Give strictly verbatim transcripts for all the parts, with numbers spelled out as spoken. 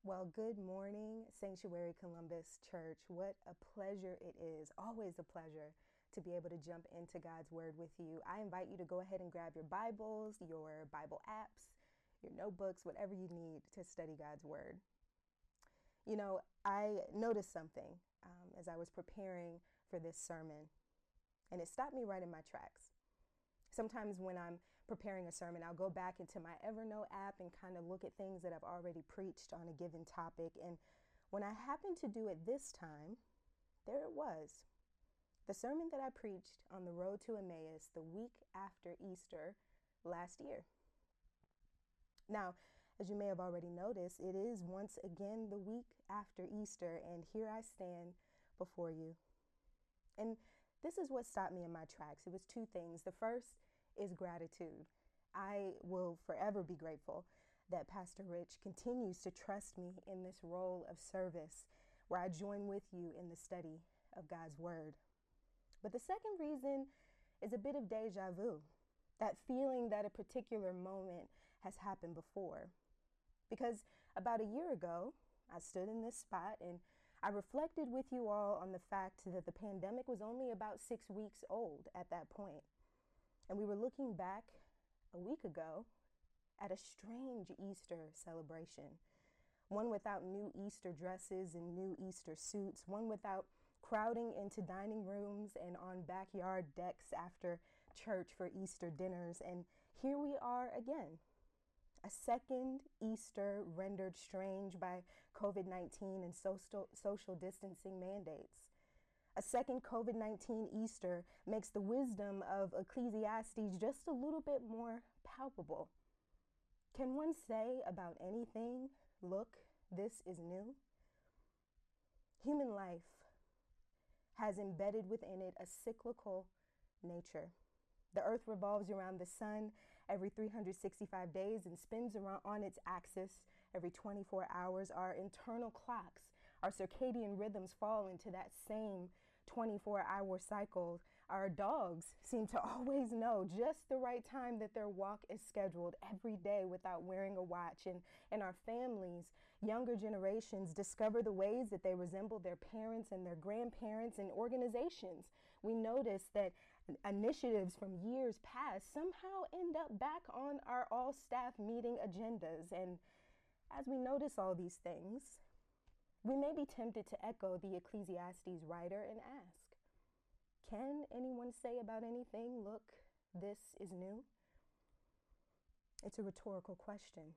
Well, good morning, Sanctuary Columbus Church. What a pleasure it is, always a pleasure to be able to jump into God's Word with you. I invite you to go ahead and grab your Bibles, your Bible apps, your notebooks, whatever you need to study God's Word. You know, I noticed something um, as I was preparing for this sermon, and it stopped me right in my tracks. Sometimes when I'm preparing a sermon, I'll go back into my Evernote app and kind of look at things that I've already preached on a given topic. And when I happened to do it this time, there it was. The sermon that I preached on the road to Emmaus the week after Easter last year. Now, as you may have already noticed, it is once again the week after Easter, and here I stand before you. And this is what stopped me in my tracks. It was two things. The first is gratitude. I will forever be grateful that Pastor Rich continues to trust me in this role of service where I join with you in the study of God's Word. But the second reason is a bit of deja vu, that feeling that a particular moment has happened before. Because about a year ago, I stood in this spot and I reflected with you all on the fact that the pandemic was only about six weeks old at that point. And we were looking back a week ago at a strange Easter celebration, one without new Easter dresses and new Easter suits, one without crowding into dining rooms and on backyard decks after church for Easter dinners. And here we are again. A second Easter rendered strange by COVID nineteen and social, social distancing mandates. A second COVID nineteen Easter makes the wisdom of Ecclesiastes just a little bit more palpable. Can one say about anything, look, this is new? Human life has embedded within it a cyclical nature. The earth revolves around the sun every three hundred sixty-five days and spins around on its axis every twenty-four hours. Our internal clocks, our circadian rhythms fall into that same twenty-four hour cycle. Our dogs seem to always know just the right time that their walk is scheduled every day without wearing a watch. And, and our families, younger generations, discover the ways that they resemble their parents and their grandparents and organizations. We notice that initiatives from years past somehow end up back on our all-staff meeting agendas. And as we notice all these things, we may be tempted to echo the Ecclesiastes writer and ask, can anyone say about anything, look, this is new? It's a rhetorical question.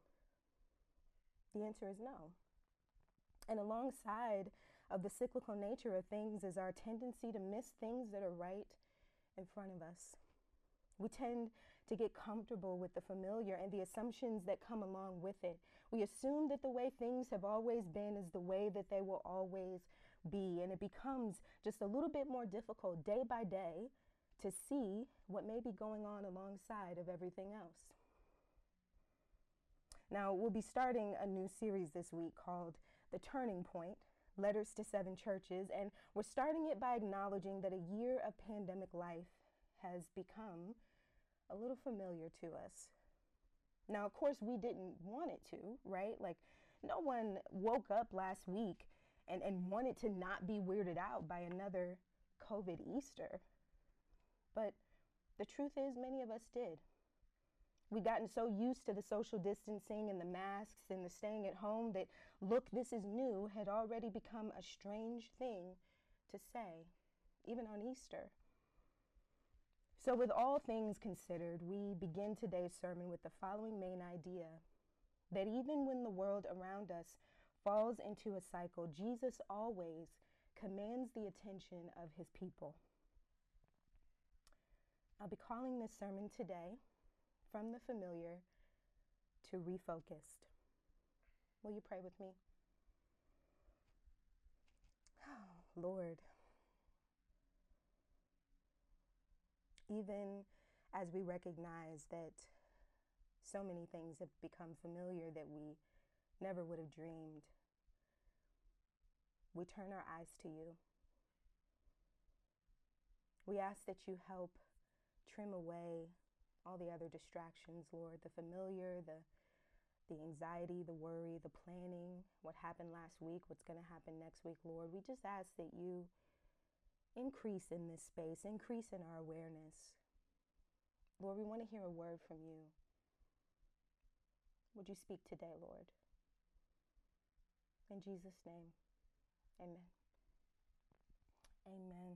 The answer is no. And alongside of the cyclical nature of things is our tendency to miss things that are right in front of us. We tend to get comfortable with the familiar and the assumptions that come along with it. We assume that the way things have always been is the way that they will always be, and it becomes just a little bit more difficult day by day to see what may be going on alongside of everything else. Now, we'll be starting a new series this week called The Turning Point, Letters to Seven Churches, and we're starting it by acknowledging that a year of pandemic life has become a little familiar to us. Now, of course, we didn't want it to, right? Like, no one woke up last week and, and wanted to not be weirded out by another COVID Easter. But the truth is, many of us did. We've gotten so used to the social distancing and the masks and the staying at home that, look, this is new, had already become a strange thing to say, even on Easter. So with all things considered, we begin today's sermon with the following main idea, that even when the world around us falls into a cycle, Jesus always commands the attention of his people. I'll be calling this sermon today, From the Familiar to Refocused. Will you pray with me? Oh, Lord. Even as we recognize that so many things have become familiar that we never would have dreamed, we turn our eyes to you. We ask that you help trim away all the other distractions, Lord, the familiar, the the anxiety, the worry, the planning, what happened last week, what's going to happen next week, Lord. We just ask that you increase in this space, increase in our awareness. Lord, we want to hear a word from you. Would you speak today, Lord? In Jesus' name, amen. Amen.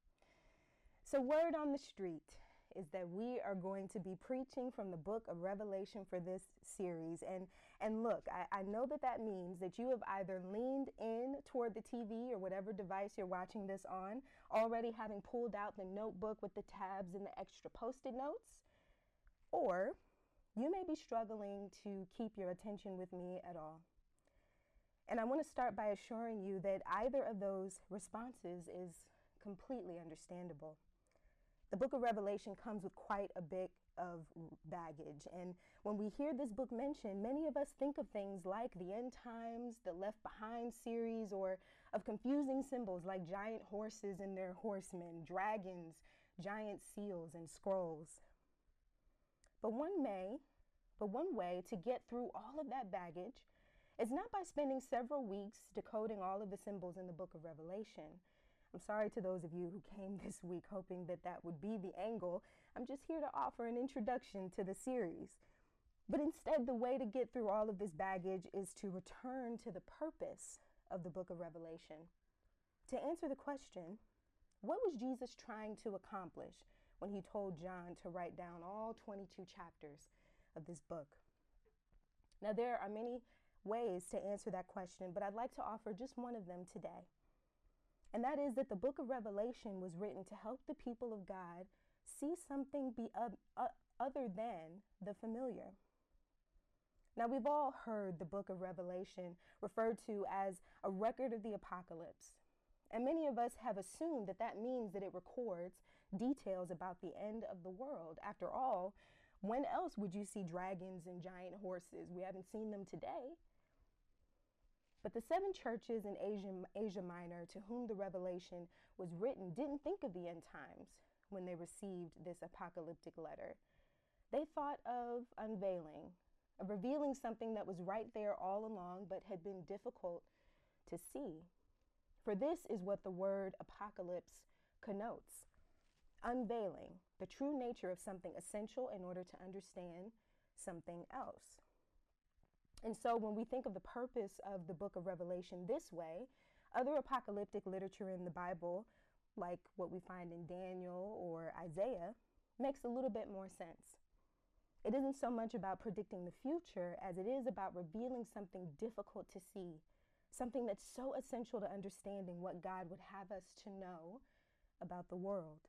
So word on the street is that we are going to be preaching from the book of Revelation for this series. And and look, I, I know that that means that you have either leaned in toward the T V or whatever device you're watching this on, already having pulled out the notebook with the tabs and the extra post-it notes, or you may be struggling to keep your attention with me at all. And I want to start by assuring you that either of those responses is completely understandable. The book of Revelation comes with quite a bit of baggage. And when we hear this book mentioned, many of us think of things like the end times, the Left Behind series, or of confusing symbols like giant horses and their horsemen, dragons, giant seals, and scrolls. But one may, but one way to get through all of that baggage is not by spending several weeks decoding all of the symbols in the book of Revelation. I'm sorry to those of you who came this week hoping that that would be the angle. I'm just here to offer an introduction to the series. But instead, the way to get through all of this baggage is to return to the purpose of the book of Revelation. To answer the question, what was Jesus trying to accomplish when he told John to write down all twenty-two chapters of this book? Now, there are many ways to answer that question, but I'd like to offer just one of them today. And that is that the book of Revelation was written to help the people of God see something be uh, uh, other than the familiar. Now, we've all heard the book of Revelation referred to as a record of the apocalypse. And many of us have assumed that that means that it records details about the end of the world. After all, when else would you see dragons and giant horses? We haven't seen them today. But the seven churches in Asia, Asia Minor to whom the Revelation was written didn't think of the end times when they received this apocalyptic letter. They thought of unveiling, of revealing something that was right there all along but had been difficult to see. For this is what the word apocalypse connotes: unveiling the true nature of something essential in order to understand something else. And so when we think of the purpose of the book of Revelation this way, other apocalyptic literature in the Bible, like what we find in Daniel or Isaiah, makes a little bit more sense. It isn't so much about predicting the future as it is about revealing something difficult to see, something that's so essential to understanding what God would have us to know about the world.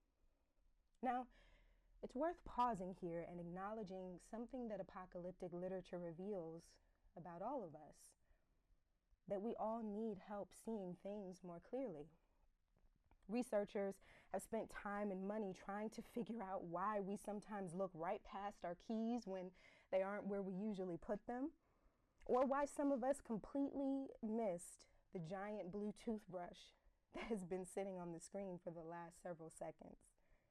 Now, it's worth pausing here and acknowledging something that apocalyptic literature reveals about all of us, that we all need help seeing things more clearly. Researchers have spent time and money trying to figure out why we sometimes look right past our keys when they aren't where we usually put them, or why some of us completely missed the giant blue toothbrush that has been sitting on the screen for the last several seconds.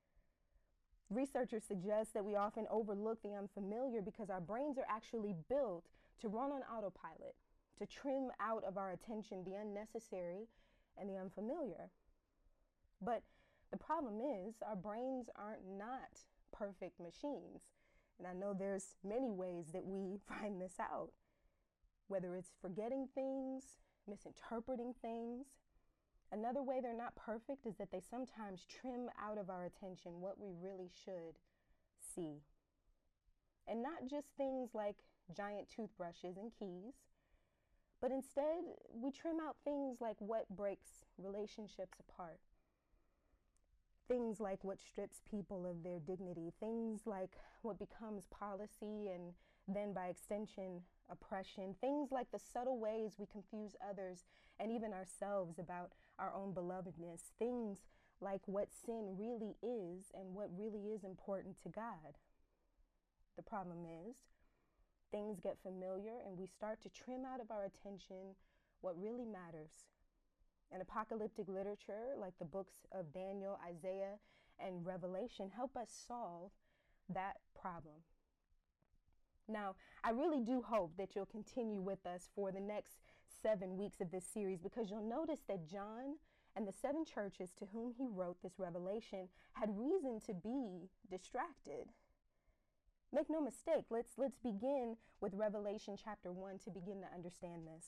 Researchers suggest that we often overlook the unfamiliar because our brains are actually built to run on autopilot, to trim out of our attention the unnecessary and the unfamiliar. But the problem is our brains aren't not perfect machines. And I know there's many ways that we find this out, whether it's forgetting things, misinterpreting things. Another way they're not perfect is that they sometimes trim out of our attention what we really should see. And not just things like giant toothbrushes and keys, but instead we trim out things like what breaks relationships apart. Things like what strips people of their dignity, things like what becomes policy and then by extension oppression, things like the subtle ways we confuse others and even ourselves about our own belovedness, things like what sin really is and what really is important to God. The problem is, things get familiar and we start to trim out of our attention what really matters. And apocalyptic literature, like the books of Daniel, Isaiah, and Revelation, help us solve that problem. Now, I really do hope that you'll continue with us for the next seven weeks of this series, because you'll notice that John and the seven churches to whom he wrote this revelation had reason to be distracted. Make no mistake, let's, let's begin with Revelation chapter one to begin to understand this.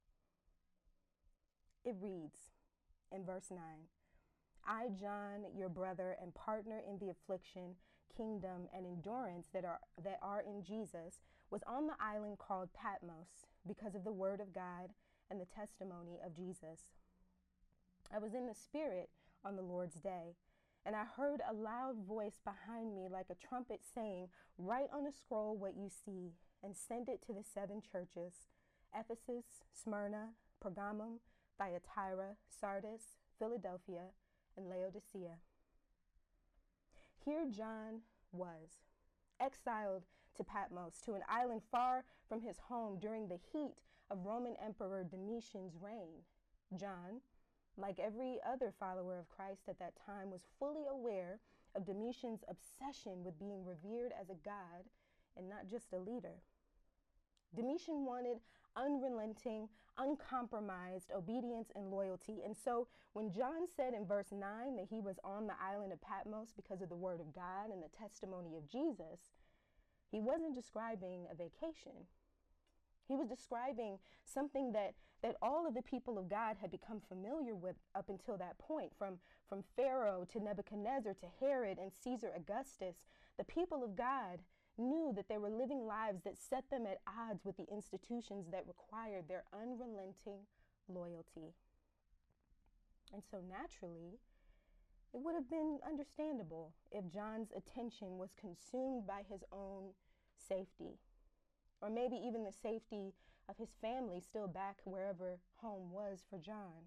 It reads in verse nine, I, John, your brother and partner in the affliction, kingdom, and endurance that are, that are in Jesus, was on the island called Patmos because of the word of God and the testimony of Jesus. I was in the Spirit on the Lord's day, and I heard a loud voice behind me like a trumpet saying, write on a scroll what you see and send it to the seven churches, Ephesus, Smyrna, Pergamum, Thyatira, Sardis, Philadelphia, and Laodicea. Here John was, exiled to Patmos, to an island far from his home during the heat of Roman Emperor Domitian's reign. John, like every other follower of Christ at that time, was fully aware of Domitian's obsession with being revered as a god and not just a leader. Domitian wanted unrelenting, uncompromised obedience and loyalty. And so when John said in verse nine that he was on the island of Patmos because of the word of God and the testimony of Jesus, he wasn't describing a vacation. He was describing something that, that all of the people of God had become familiar with up until that point. From, from Pharaoh to Nebuchadnezzar to Herod and Caesar Augustus, the people of God knew that they were living lives that set them at odds with the institutions that required their unrelenting loyalty. And so naturally, it would have been understandable if John's attention was consumed by his own safety, or maybe even the safety of his family still back wherever home was for John.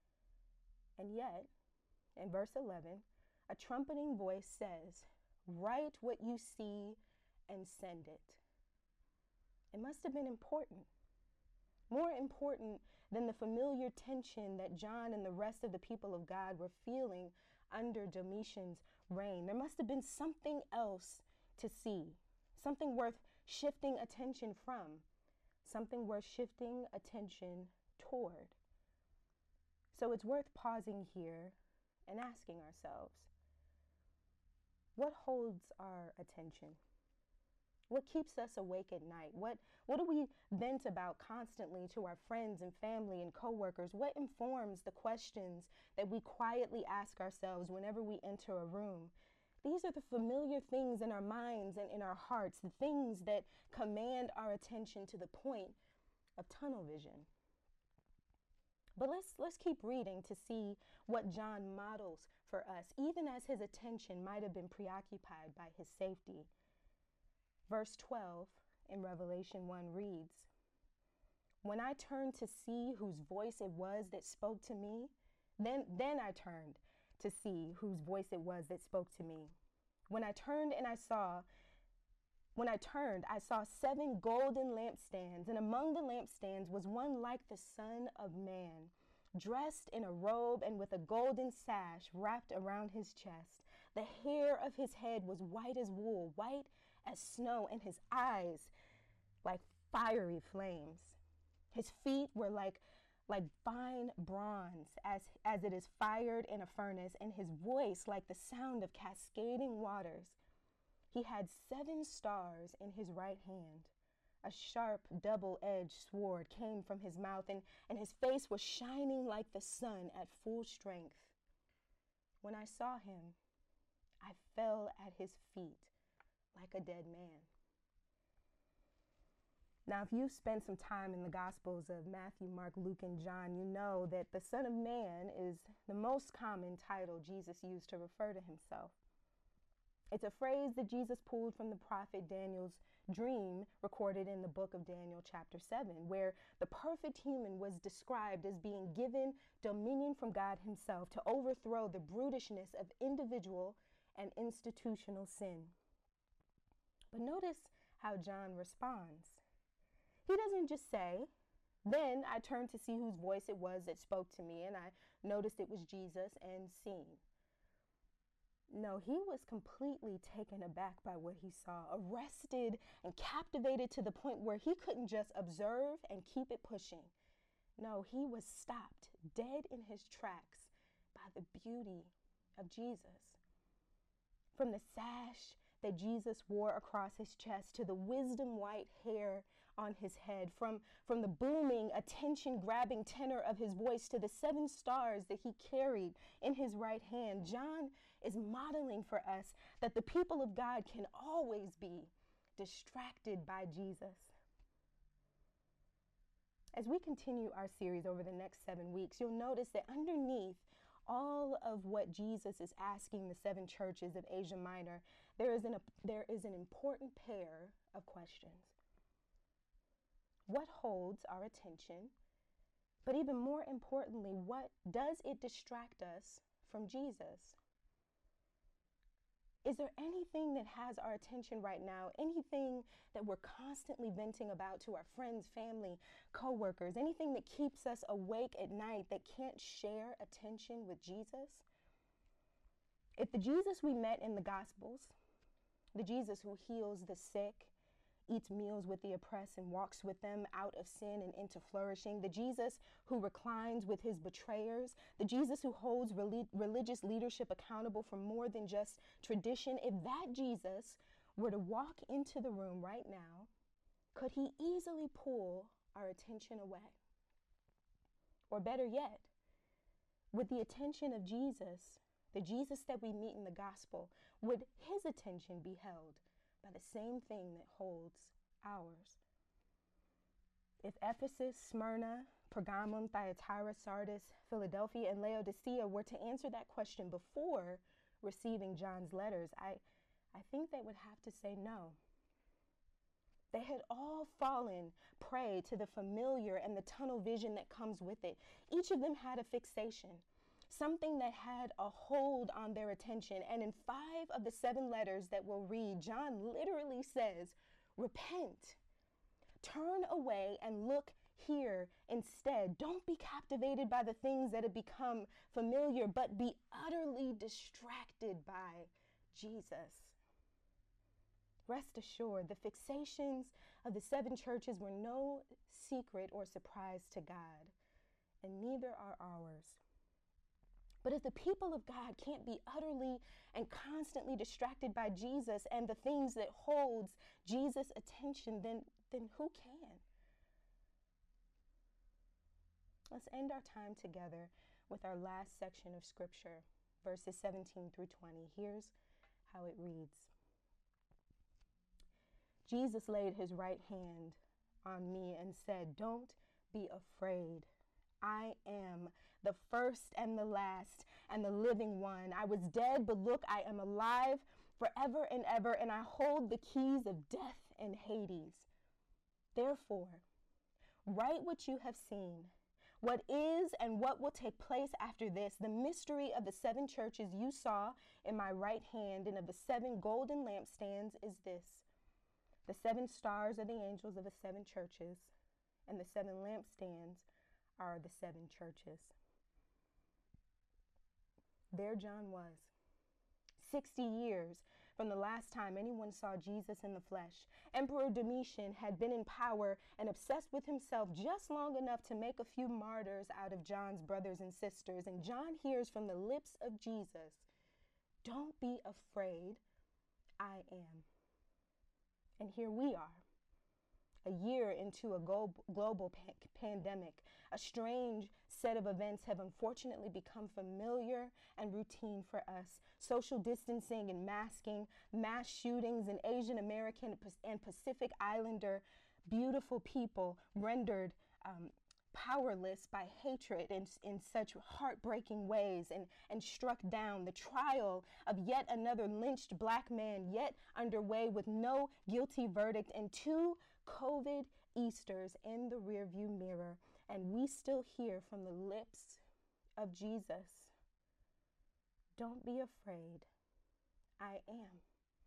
And yet, in verse eleven, a trumpeting voice says, write what you see and send it. It must have been important, more important than the familiar tension that John and the rest of the people of God were feeling under Domitian's reign. There must have been something else to see, something worth shifting attention from, something worth shifting attention toward. So it's worth pausing here and asking ourselves, what holds our attention? What keeps us awake at night? What, what do we vent about constantly to our friends and family and coworkers? What informs the questions that we quietly ask ourselves whenever we enter a room? These are the familiar things in our minds and in our hearts, the things that command our attention to the point of tunnel vision. But let's, let's keep reading to see what John models for us, even as his attention might have been preoccupied by his safety. Verse twelve in Revelation one reads, when I turned to see whose voice it was that spoke to me, then, then I turned to see whose voice it was that spoke to me. When I turned and I saw, when I turned, I saw seven golden lampstands, and among the lampstands was one like the Son of Man, dressed in a robe and with a golden sash wrapped around his chest. The hair of his head was white as wool, white as snow, and his eyes like fiery flames. His feet were like, like fine bronze as, as it is fired in a furnace, and his voice like the sound of cascading waters. He had seven stars in his right hand. A sharp double-edged sword came from his mouth, and, and his face was shining like the sun at full strength. When I saw him, I fell at his feet like a dead man. Now, if you've spent some time in the Gospels of Matthew, Mark, Luke, and John, you know that the Son of Man is the most common title Jesus used to refer to himself. It's a phrase that Jesus pulled from the prophet Daniel's dream recorded in the book of Daniel chapter seven, where the perfect human was described as being given dominion from God himself to overthrow the brutishness of individual and institutional sin. But notice how John responds. He doesn't just say, then I turned to see whose voice it was that spoke to me, and I noticed it was Jesus and seen. No, he was completely taken aback by what he saw, arrested and captivated to the point where he couldn't just observe and keep it pushing. No, he was stopped dead in his tracks by the beauty of Jesus. From the sash that Jesus wore across his chest to the wisdom white hair on his head, from, from the booming, attention-grabbing tenor of his voice to the seven stars that he carried in his right hand, John is modeling for us that the people of God can always be distracted by Jesus. As we continue our series over the next seven weeks, you'll notice that underneath all of what Jesus is asking the seven churches of Asia Minor, there is an, there is an important pair of questions. What holds our attention? But even more importantly, what does it distract us from Jesus? Is there anything that has our attention right now? Anything that we're constantly venting about to our friends, family, coworkers? Anything that keeps us awake at night that can't share attention with Jesus? If the Jesus we met in the Gospels, the Jesus who heals the sick, eats meals with the oppressed and walks with them out of sin and into flourishing, the Jesus who reclines with his betrayers, the Jesus who holds relig- religious leadership accountable for more than just tradition, if that Jesus were to walk into the room right now, could he easily pull our attention away? Or better yet, with the attention of Jesus, the Jesus that we meet in the gospel, would his attention be held by the same thing that holds ours? If Ephesus, Smyrna, Pergamum, Thyatira, Sardis, Philadelphia, and Laodicea were to answer that question before receiving John's letters, I, I think they would have to say no. They had all fallen prey to the familiar and the tunnel vision that comes with it. Each of them had a fixation, something that had a hold on their attention. And in five of the seven letters that we'll read, John literally says, repent, turn away and look here instead. Don't be captivated by the things that have become familiar, but be utterly distracted by Jesus. Rest assured, the fixations of the seven churches were no secret or surprise to God, and neither are ours. But if the people of God can't be utterly and constantly distracted by Jesus and the things that holds Jesus' attention, then, then who can? Let's end our time together with our last section of scripture, verses seventeen through twenty. Here's how it reads. Jesus laid his right hand on me and said, "Don't be afraid. I am the first and the last and the living one. I was dead, but look, I am alive forever and ever, and I hold the keys of death and Hades. Therefore, write what you have seen, what is and what will take place after this. The mystery of the seven churches you saw in my right hand and of the seven golden lampstands is this. The seven stars are the angels of the seven churches, and the seven lampstands are the seven churches." There John was, sixty years from the last time anyone saw Jesus in the flesh. Emperor Domitian had been in power and obsessed with himself just long enough to make a few martyrs out of John's brothers and sisters. And John hears from the lips of Jesus, "Don't be afraid, I am." And here we are, a year into a global pa- pandemic. A strange set of events have unfortunately become familiar and routine for us. Social distancing and masking, mass shootings in Asian American and Pacific Islander beautiful people rendered um, powerless by hatred in, in such heartbreaking ways and, and struck down. The trial of yet another lynched black man yet underway with no guilty verdict, and two COVID Easters in the rearview mirror. And we still hear from the lips of Jesus, "Don't be afraid, I am."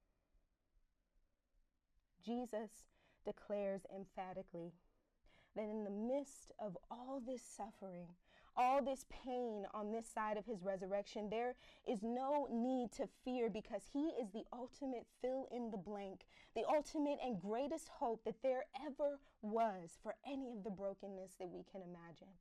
Jesus declares emphatically that in the midst of all this suffering, all this pain on this side of his resurrection, there is no need to fear because he is the ultimate fill in the blank, the ultimate and greatest hope that there ever was for any of the brokenness that we can imagine.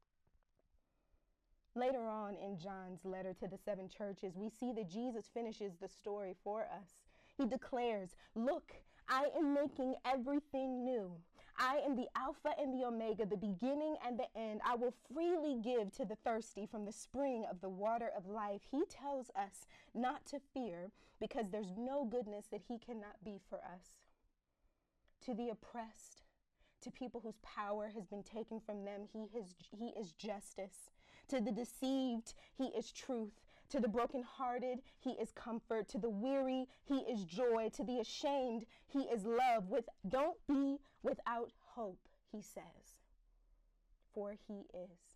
Later on in John's letter to the seven churches, we see that Jesus finishes the story for us. He declares, "Look, I am making everything new. I am the Alpha and the Omega, the beginning and the end. I will freely give to the thirsty from the spring of the water of life." He tells us not to fear because there's no goodness that he cannot be for us. To the oppressed, to people whose power has been taken from them, he, has, he is justice. To the deceived, he is truth. To the brokenhearted, he is comfort. To the weary, he is joy. To the ashamed, he is love. With, don't be without hope, he says, for he is.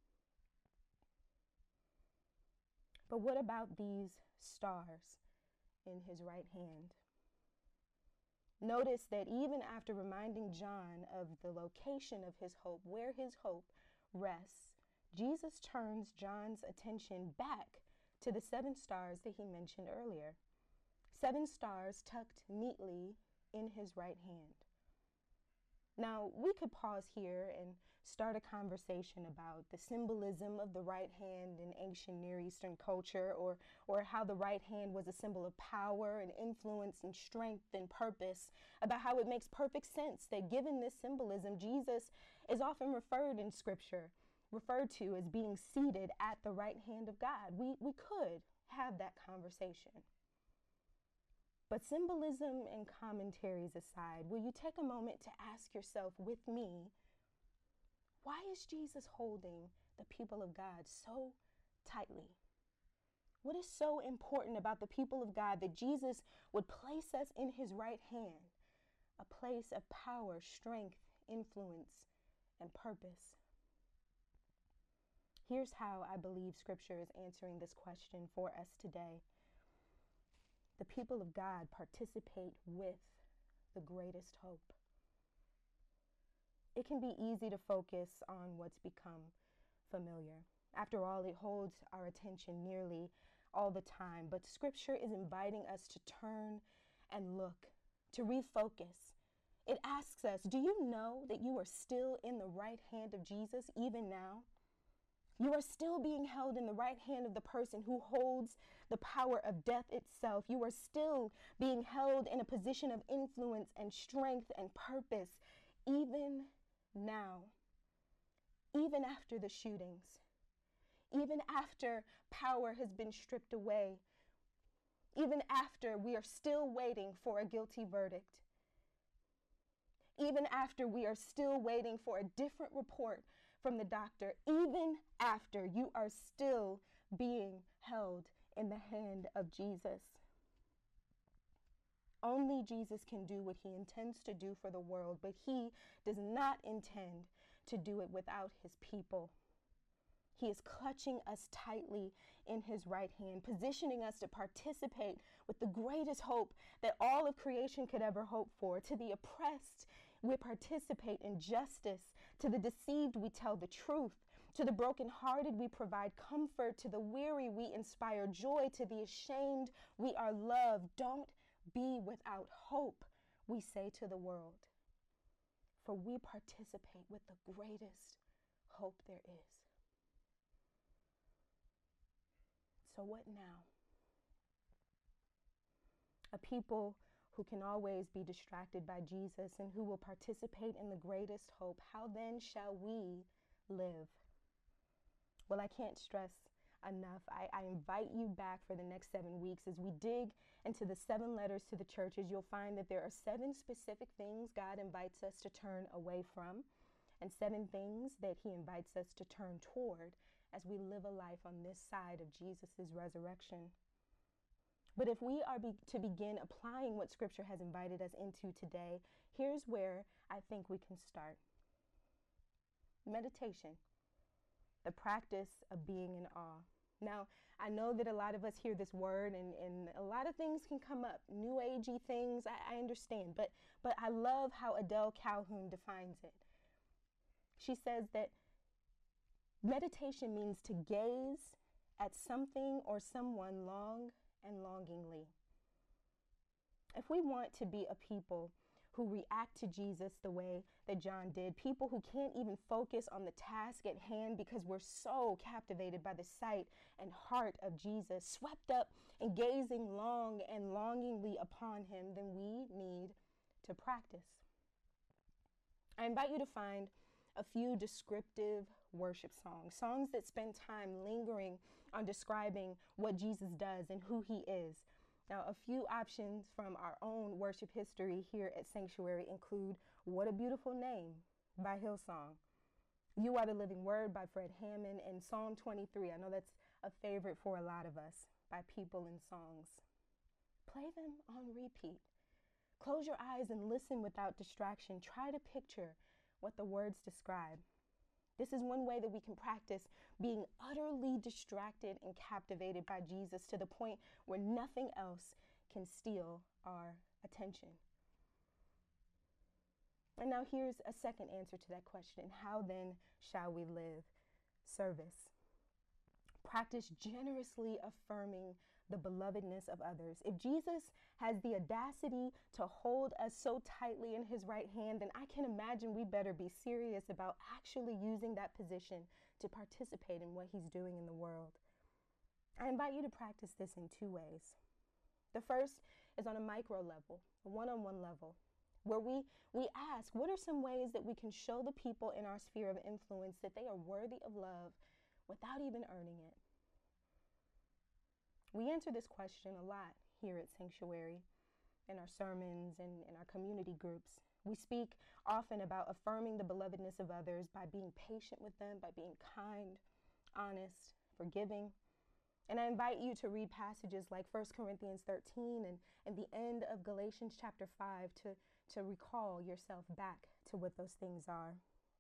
But what about these stars in his right hand? Notice that even after reminding John of the location of his hope, where his hope rests, Jesus turns John's attention back to the seven stars that he mentioned earlier. Seven stars tucked neatly in his right hand. Now, we could pause here and start a conversation about the symbolism of the right hand in ancient Near Eastern culture, or, or how the right hand was a symbol of power and influence and strength and purpose, about how it makes perfect sense that given this symbolism, Jesus is often referred in Scripture, referred to as being seated at the right hand of God. We, we could have that conversation. But symbolism and commentaries aside, will you take a moment to ask yourself with me, why is Jesus holding the people of God so tightly? What is so important about the people of God that Jesus would place us in his right hand, a place of power, strength, influence, and purpose? Here's how I believe Scripture is answering this question for us today. The people of God participate with the greatest hope. It can be easy to focus on what's become familiar. After all, it holds our attention nearly all the time, but Scripture is inviting us to turn and look, to refocus. It asks us, do you know that you are still in the right hand of Jesus even now? You are still being held in the right hand of the person who holds the power of death itself. You are still being held in a position of influence and strength and purpose, even now, even after the shootings, even after power has been stripped away, even after we are still waiting for a guilty verdict, even after we are still waiting for a different report from the doctor, even after you are still being held in the hand of Jesus. Only Jesus can do what he intends to do for the world, but he does not intend to do it without his people. He is clutching us tightly in his right hand, positioning us to participate with the greatest hope that all of creation could ever hope for. To the oppressed, we participate in justice. To the deceived, we tell the truth. To the brokenhearted, we provide comfort. To the weary, we inspire joy. To the ashamed, we are love. Don't be without hope, we say to the world, for we participate with the greatest hope there is. So what now? A people who can always be distracted by Jesus and who will participate in the greatest hope, how then shall we live? Well, I can't stress enough. I, I invite you back for the next seven weeks as we dig into the seven letters to the churches. You'll find that there are seven specific things God invites us to turn away from, and seven things that he invites us to turn toward as we live a life on this side of Jesus' resurrection. But if we are be- to begin applying what Scripture has invited us into today, here's where I think we can start. Meditation, the practice of being in awe. Now, I know that a lot of us hear this word and, and a lot of things can come up, new agey things, I, I understand, but, but I love how Adele Calhoun defines it. She says that Meditation means to gaze at something or someone long and longingly. If we want to be a people who react to Jesus the way that John did, people who can't even focus on the task at hand because we're so captivated by the sight and heart of Jesus, swept up and gazing long and longingly upon him, then we need to practice. I invite you to find a few descriptive worship songs, songs that spend time lingering on describing what Jesus does and who he is. Now, a few options from our own worship history here at Sanctuary include What a Beautiful Name by Hillsong, You Are the Living Word by Fred Hammond, and Psalm twenty-three. I know that's a favorite for a lot of us by People and Songs. Play them on repeat. Close your eyes and listen without distraction. Try to picture what the words describe. This is one way that we can practice being utterly distracted and captivated by Jesus to the point where nothing else can steal our attention. And now here's a second answer to that question. How then shall we live? Service. Practice generously affirming the belovedness of others. If Jesus has the audacity to hold us so tightly in his right hand, then I can imagine we better be serious about actually using that position to participate in what he's doing in the world. I invite you to practice this in two ways. The first is on a micro level, a one-on-one level, where we, we ask, what are some ways that we can show the people in our sphere of influence that they are worthy of love without even earning it? We answer this question a lot here at Sanctuary, in our sermons and in our community groups. We speak often about affirming the belovedness of others by being patient with them, by being kind, honest, forgiving. And I invite you to read passages like First Corinthians thirteen and, and the end of Galatians chapter five to, to recall yourself back to what those things are.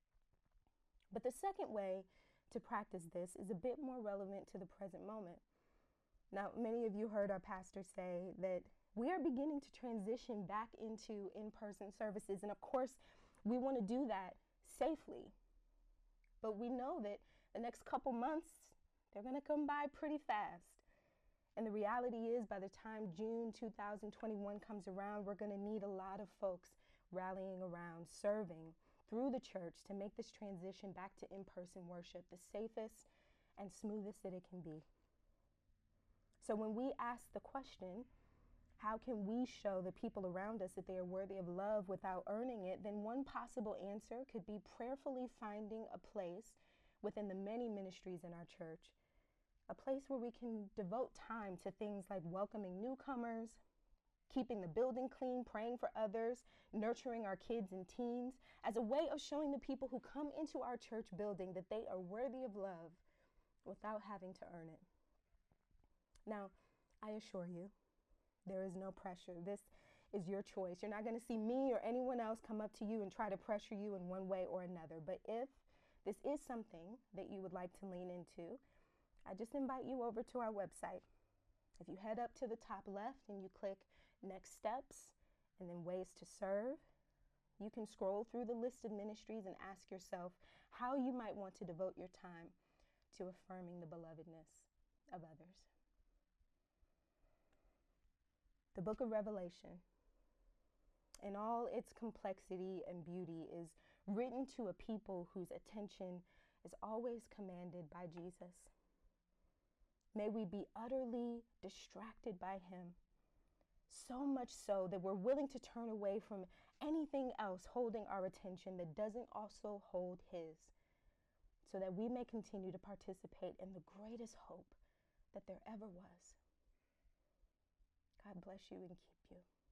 But the second way to practice this is a bit more relevant to the present moment. Now, many of you heard our pastor say that we are beginning to transition back into in-person services. And of course, we want to do that safely. But we know that the next couple months, they're going to come by pretty fast. And the reality is, by the time June two thousand twenty-one comes around, we're going to need a lot of folks rallying around, serving through the church to make this transition back to in-person worship the safest and smoothest that it can be. So when we ask the question, how can we show the people around us that they are worthy of love without earning it, then one possible answer could be prayerfully finding a place within the many ministries in our church, a place where we can devote time to things like welcoming newcomers, keeping the building clean, praying for others, nurturing our kids and teens, as a way of showing the people who come into our church building that they are worthy of love without having to earn it. Now, I assure you, there is no pressure. This is your choice. You're not going to see me or anyone else come up to you and try to pressure you in one way or another. But if this is something that you would like to lean into, I just invite you over to our website. If you head up to the top left and you click Next Steps and then Ways to Serve, you can scroll through the list of ministries and ask yourself how you might want to devote your time to affirming the belovedness of others. The book of Revelation, in all its complexity and beauty, is written to a people whose attention is always commanded by Jesus. May we be utterly distracted by him, so much so that we're willing to turn away from anything else holding our attention that doesn't also hold his, so that we may continue to participate in the greatest hope that there ever was. God bless you and keep you.